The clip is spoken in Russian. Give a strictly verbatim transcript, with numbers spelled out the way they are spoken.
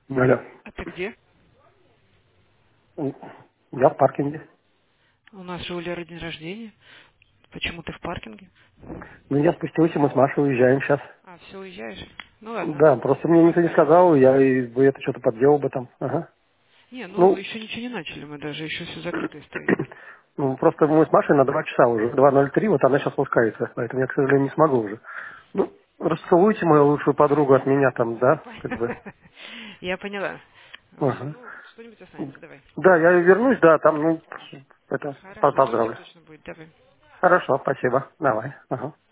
Алло. А ты где? Я в паркинге. У нас же у Леры день рождения. Почему ты в паркинге? Ну, я спустился, мы с Машей уезжаем сейчас. А, все, уезжаешь? Ну ладно. Да, просто мне никто не сказал, я и бы это что-то подделал бы там. Ага. Не, ну Ну, еще ничего не начали, мы даже еще все закрытое стоит. ну, просто мы с Машей на два часа уже, два ноль три, вот она сейчас спускается, поэтому я, к сожалению, не смогу уже. Ну, расцелуйте мою лучшую подругу от меня там, да, как бы. Я поняла. Все, Ага. ну, что-нибудь останется, давай. Да, я вернусь, да, там, ну, это, Хорошо, дождик поздравлю. точно будет, давай. Хорошо, спасибо. Давай. Ага.